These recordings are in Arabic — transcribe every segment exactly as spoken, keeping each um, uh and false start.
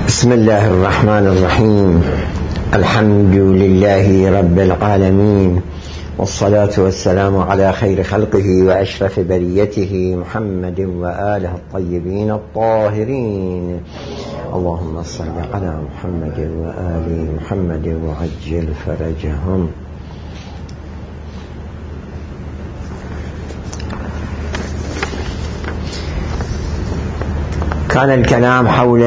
بسم الله الرحمن الرحيم. الحمد لله رب العالمين، والصلاة والسلام على خير خلقه وأشرف بريته محمد وآله الطيبين الطاهرين. اللهم صل على محمد وآل محمد وعجل فرجهم. كان الكلام حول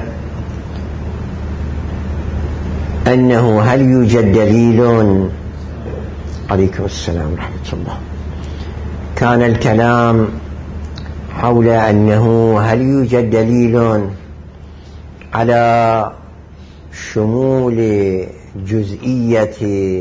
أنه هل يوجد دليل. عليكم السلام ورحمة الله. كان الكلام حول أنه هل يوجد دليل على شمول جزئية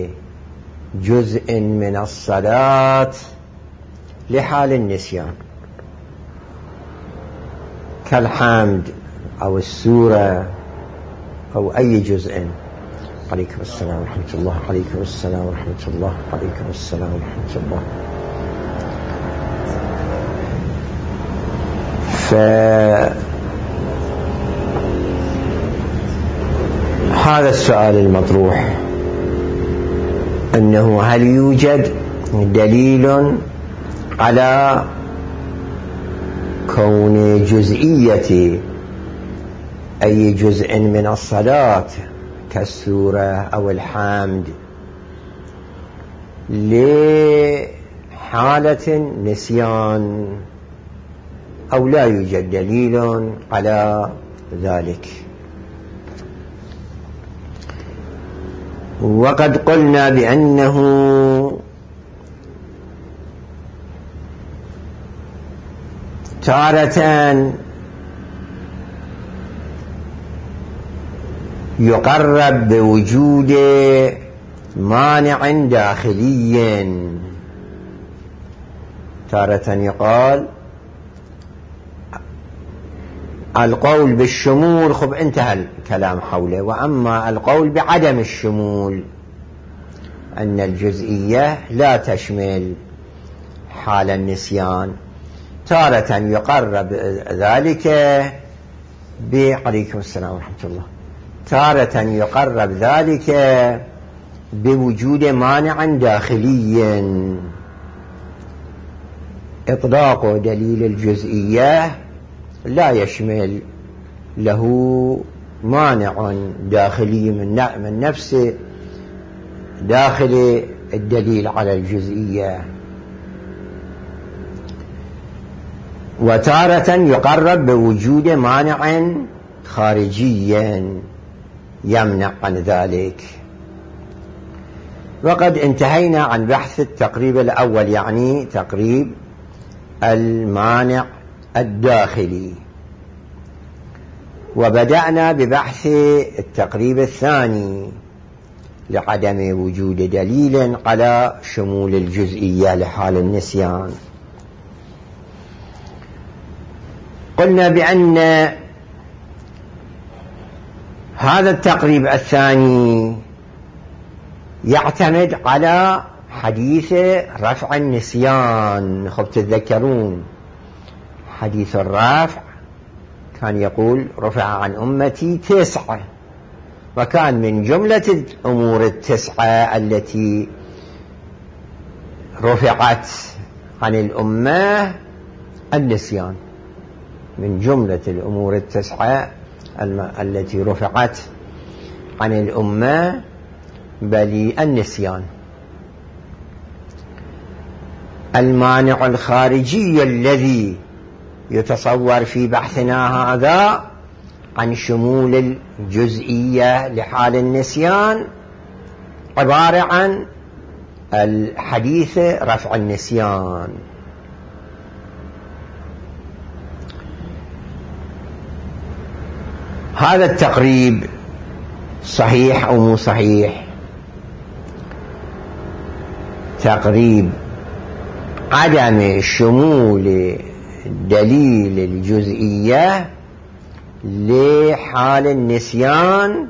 جزء من الصلاة لحال النسيان كالحمد أو السورة أو أي جزء. عليكم السلام ورحمة الله. عليكم السلام ورحمة الله. عليكم السلام ورحمة الله. فهذا السؤال المطروح، أنه هل يوجد دليل على كون جزئية أي جزء من الصلاة كالسورة أو الحمد لحالة نسيان أو لا يوجد دليل على ذلك. وقد قلنا بأنه تارة يقرب بوجود مانع داخلي، تارة يقال القول بالشمول خب انتهى الكلام حوله، وأما القول بعدم الشمول أن الجزئية لا تشمل حال النسيان، تارة يقرب ذلك عليكم السلام ورحمة الله. تارة يقرب ذلك بوجود مانع داخلي. إطلاق دليل الجزئية لا يشمل له مانع داخلي من نفس داخل الدليل على الجزئية، وتارة يقرب بوجود مانع خارجي يمنع عن ذلك. وقد انتهينا عن بحث التقريب الأول، يعني تقريب المانع الداخلي، وبدأنا ببحث التقريب الثاني لعدم وجود دليل على شمول الجزئية لحال النسيان. قلنا بأن هذا التقريب الثاني يعتمد على حديث رفع النسيان. خب تتذكرون حديث الرفع كان يقول رفع عن أمتي تسعة، وكان من جملة الأمور التسعة التي رفعت عن الأمة النسيان، من جملة الأمور التسعة التي رفعت عن الأمة بل النسيان. المانع الخارجي الذي يتصور في بحثنا هذا عن شمول الجزئية لحال النسيان عبارة عن الحديث رفع النسيان. هذا التقريب صحيح أو مو صحيح؟ تقريب عدم شمول دليل الجزئية لحال النسيان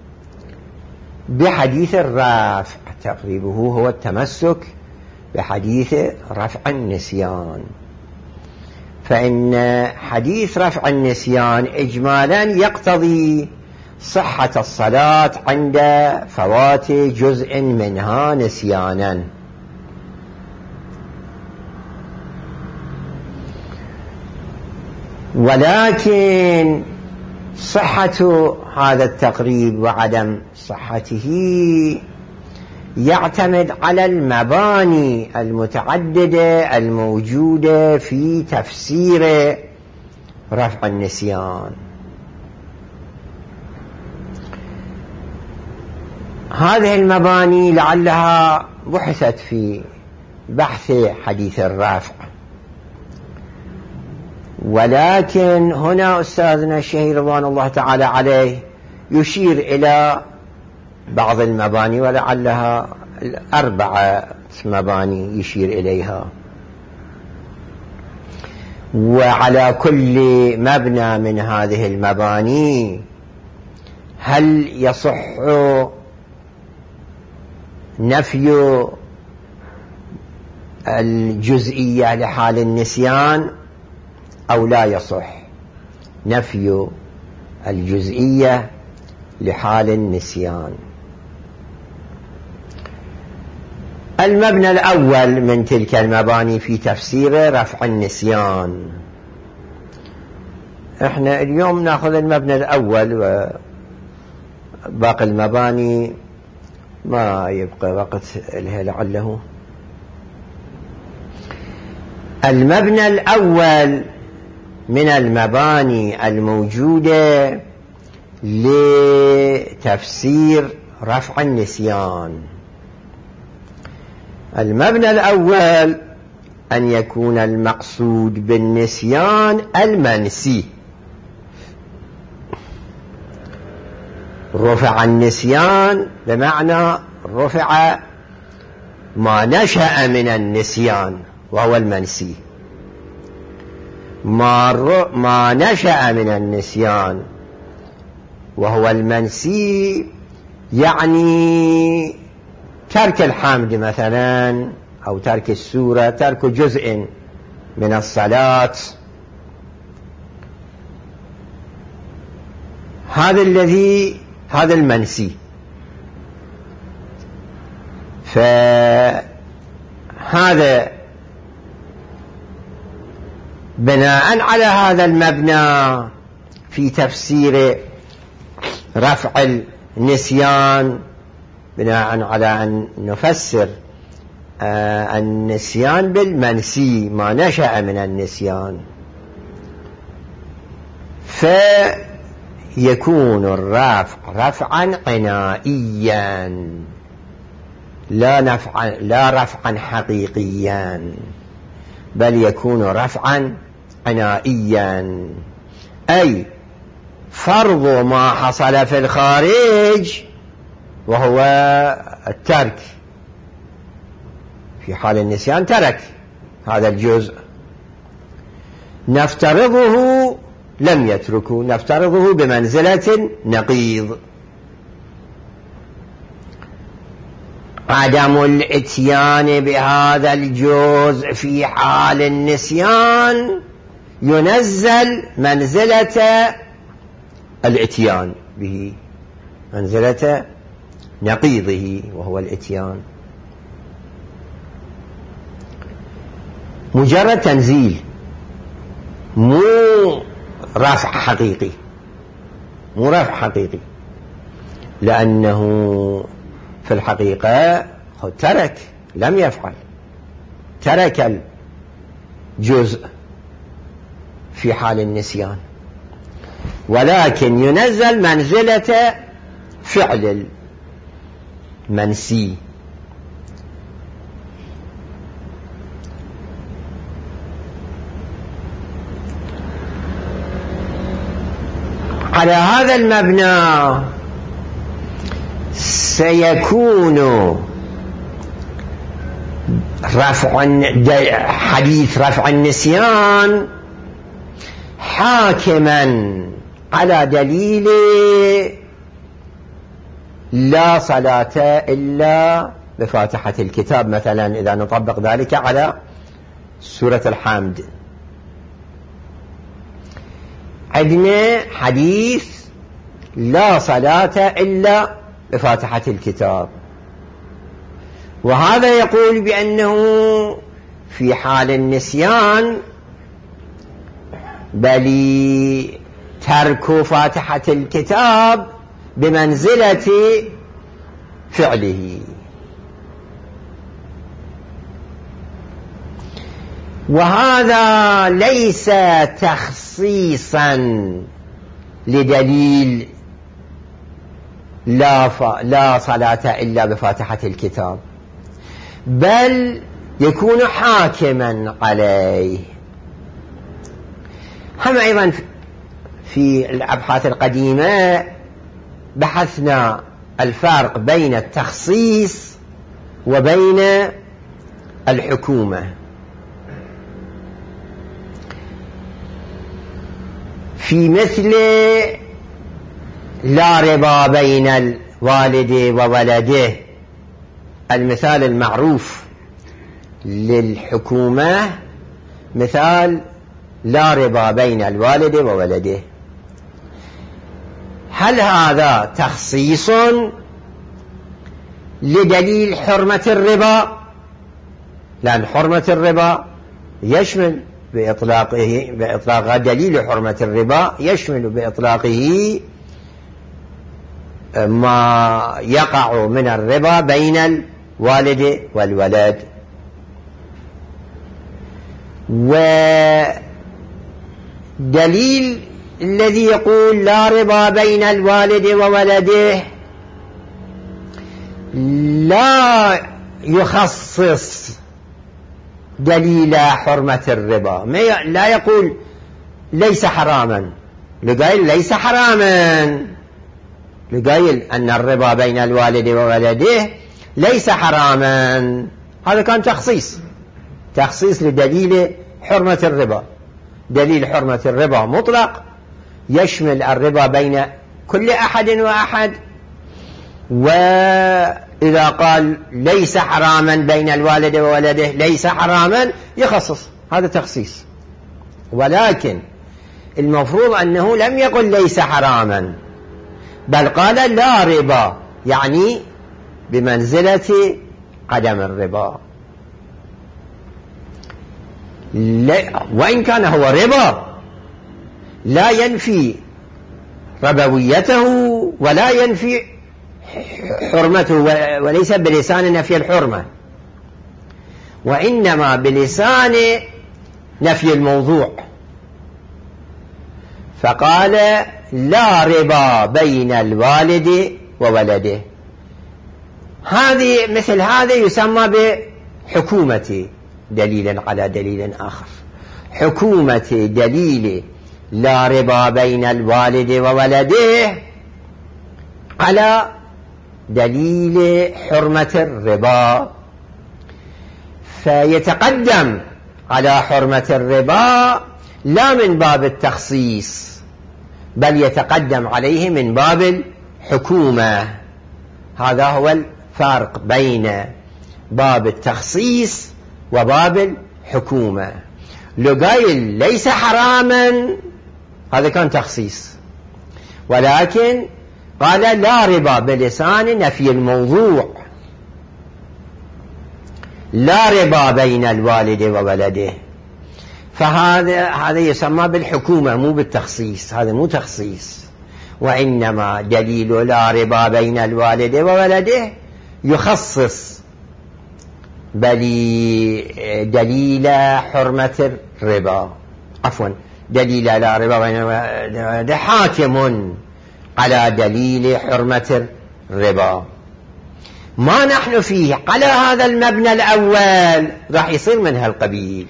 بحديث الرفع، تقريبه هو التمسك بحديث رفع النسيان. فإن حديث رفع النسيان إجمالا يقتضي صحة الصلاة عند فوات جزء منها نسيانا. ولكن صحة هذا التقريب وعدم صحته يعتمد على المباني المتعددة الموجودة في تفسير رفع النسيان. هذه المباني لعلها بحثت في بحث حديث الرفع، ولكن هنا أستاذنا الشهير رضوان الله تعالى عليه يشير إلى بعض المباني، ولعلها الأربعة مباني يشير إليها، وعلى كل مبنى من هذه المباني هل يصح نفي الجزئية لحال النسيان أو لا يصح نفي الجزئية لحال النسيان. المبنى الأول من تلك المباني في تفسير رفع النسيان، احنا اليوم ناخذ المبنى الأول وباقي المباني ما يبقى وقت لها لعله. المبنى الأول من المباني الموجودة لتفسير رفع النسيان، المبنى الأول أن يكون المقصود بالنسيان المنسي. رفع النسيان بمعنى رفع ما نشأ من النسيان وهو المنسي. ما, ما نشأ من النسيان وهو المنسي يعني ترك الحمد مثلا، أو ترك السورة، ترك جزء من الصلاة، هذا الذي هذا المنسي. فهذا بناء على هذا المبنى في تفسير رفع النسيان، بناء على أن نفسر آه النسيان بالمنسي ما نشأ من النسيان، فيكون الرفع رفعا عنائيا لا, نفع لا رفعا حقيقيا، بل يكون رفعا عنائيا، أي فرض ما حصل في الخارج وهو الترك. في حال النسيان ترك هذا الجزء، نفترضه لم يتركه، نفترضه بمنزلة نقيض. عدم الاتيان بهذا الجزء في حال النسيان ينزل منزلة الاتيان به، منزلة نقيضه وهو الاتيان. مجرد تنزيل، مو رفع حقيقي، مو رفع حقيقي، لأنه في الحقيقة ترك، لم يفعل، ترك الجزء في حال النسيان، ولكن ينزل منزلة فعل المنسي. على هذا المبنى سيكون رفع حديث رفع النسيان حاكما على دليل لا صلاة إلا بفاتحة الكتاب مثلا، إذا نطبق ذلك على سورة الحمد. عندنا حديث لا صلاة إلا بفاتحة الكتاب. وهذا يقول بأنه في حال النسيان بل ترك فاتحة الكتاب بمنزلة فعله. وهذا ليس تخصيصا لدليل لا, ف... لا صلاة إلا بفاتحة الكتاب، بل يكون حاكما عليه. هم أيضا في الأبحاث القديمة بحثنا الفرق بين التخصيص وبين الحكومة. في مثل لا ربا بين الوالد وولده، المثال المعروف للحكومة مثال لا ربا بين الوالد وولده. هل هذا تخصيص لدليل حرمة الربا؟ لأن حرمة الربا يشمل بإطلاقه بإطلاق دليل حرمة الربا يشمل بإطلاقه ما يقع من الربا بين الوالد والولد. ودليل الذي يقول لا ربا بين الوالد وولده لا يخصص دليل حرمة الربا، لا يقول ليس حراما، لقائل ليس حراما، لقائل أن الربا بين الوالد وولده ليس حراما. هذا كان تخصيص تخصيص لدليل حرمة الربا. دليل حرمة الربا مطلق يشمل الربا بين كل أحد وأحد، وإذا قال ليس حراما بين الوالد وولده ليس حراما يخصص، هذا تخصيص. ولكن المفروض أنه لم يقل ليس حراما، بل قال لا ربا، يعني بمنزلة عدم الربا. وإن كان هو ربا لا ينفي ربويته ولا ينفي حرمته، وليس بلسان نفي الحرمة، وإنما بلسان نفي الموضوع. فقال لا ربا بين الوالد وولده. هذه مثل هذا يسمى بحكومة دليل على دليل آخر، حكومة دليل لا ربا بين الوالد وولده على دليل حرمة الربا، فيتقدم على حرمة الربا لا من باب التخصيص، بل يتقدم عليه من باب الحكومة. هذا هو الفرق بين باب التخصيص وباب الحكومة. لقائل ليس حراما هذا كان تخصيص، ولكن قال لا ربا بلسان نفي الموضوع، لا ربا بين الوالد وولده، فهذا هذا يسمى بالحكومة مو بالتخصيص. هذا مو تخصيص، وإنما دليل لا ربا بين الوالد وولده يخصص بل دليل حرمة الربا، عفوا دليل لا ربا بين الوالد وولده حاكم على دليل حرمة الربا. ما نحن فيه على هذا المبنى الأول راح يصير من هالقبيل،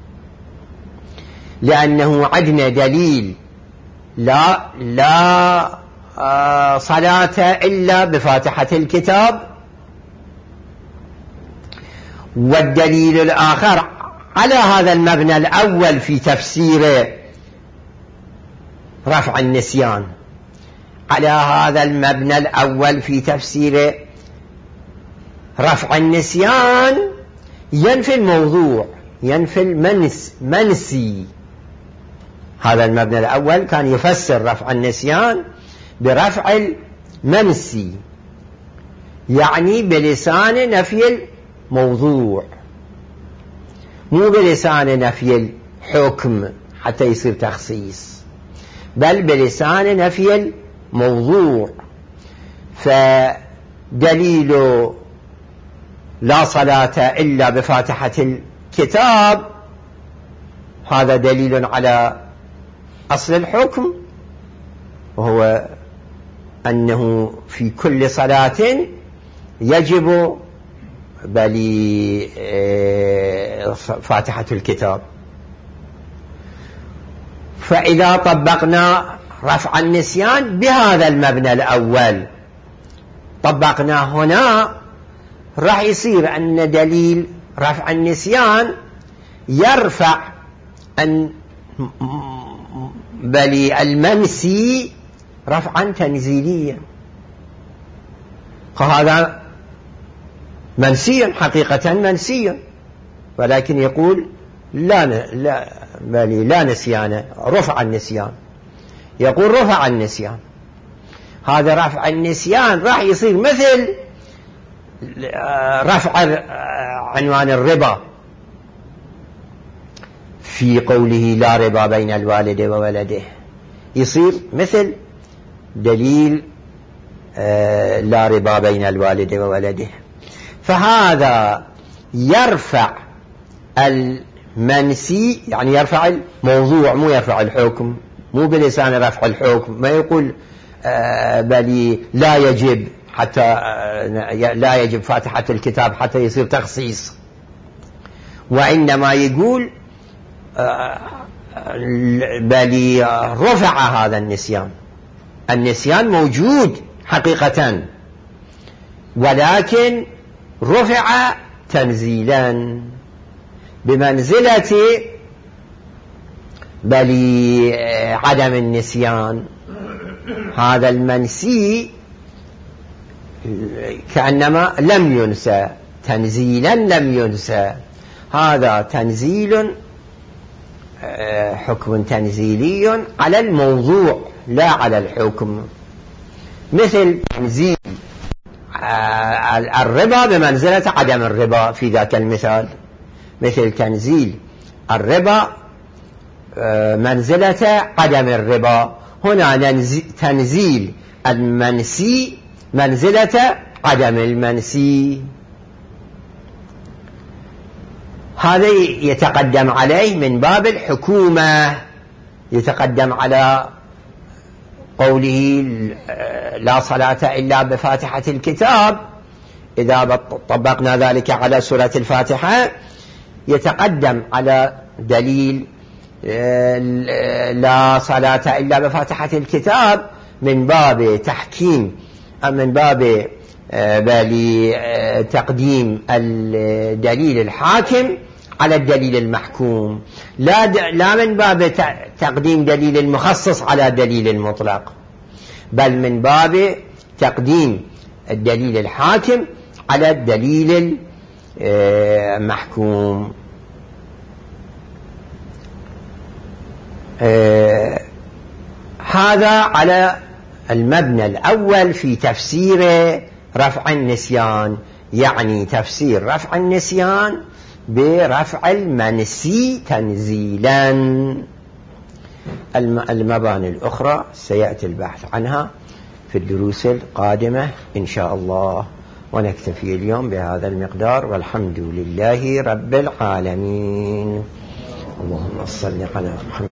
لأنه عندنا دليل لا لا آه صلاة إلا بفاتحة الكتاب، والدليل الآخر على هذا المبنى الأول في تفسير رفع النسيان، على هذا المبنى الأول في تفسير رفع النسيان ينفي الموضوع، ينفي المنس منسي. هذا المبنى الأول كان يفسر رفع النسيان برفع المنسي، يعني بلسان نفي الموضوع، مو بلسان نفي الحكم حتى يصير تخصيص، بل بلسان نفي الموضوع. فدليل لا صلاة إلا بفاتحة الكتاب هذا دليل على أصل الحكم، وهو أنه في كل صلاة يجب بل فاتحة الكتاب. فإذا طبقنا رفع النسيان بهذا المبنى الأول طبقنا هنا، راح يصير أن دليل رفع النسيان يرفع أن بل المنسي رفعا تنزيليا، فهذا منسيا حقيقة منسيا، ولكن يقول لا لا بل لا نسيان، رفع النسيان، يقول رفع النسيان. هذا رفع النسيان راح يصير مثل رفع عنوان الربا في قوله لا ربا بين الوالد وولده، يصير مثل دليل لا ربا بين الوالد وولده. فهذا يرفع المنسي، يعني يرفع الموضوع مو يرفع الحكم، مو بلسان رفع الحكم، ما يقول بل لا يجب حتى لا يجب فاتحة الكتاب حتى يصير تخصيص، وإنما يقول بل رفع هذا النسيان. النسيان موجود حقيقة، ولكن رفع تنزيلا بمنزلة بل عدم النسيان. هذا المنسي كأنما لم ينسى، تنزيلا لم ينسى، هذا تنزيل حكم تنزيلي على الموضوع لا على الحكم، مثل تنزيل الربا بمنزلة عدم الربا في ذاك المثال، مثل تنزيل الربا منزلة عدم الربا، هنا تنزيل المنسي منزلة عدم المنسي. هذا يتقدم عليه من باب الحكومة، يتقدم على قوله لا صلاة إلا بفاتحة الكتاب. إذا طبقنا ذلك على سورة الفاتحة يتقدم على دليل لا صلاة إلا بفاتحة الكتاب من باب تحكيم، من باب تقديم الدليل الحاكم على الدليل المحكوم، لا لا من باب تقديم دليل المخصص على دليل المطلق، بل من باب تقديم الدليل الحاكم على الدليل المحكوم. هذا على المبنى الأول في تفسير رفع النسيان، يعني تفسير رفع النسيان برفع المنسي تنزيلا. المباني الأخرى سيأتي البحث عنها في الدروس القادمة إن شاء الله، ونكتفي اليوم بهذا المقدار، والحمد لله رب العالمين. اللهم صل على محمد.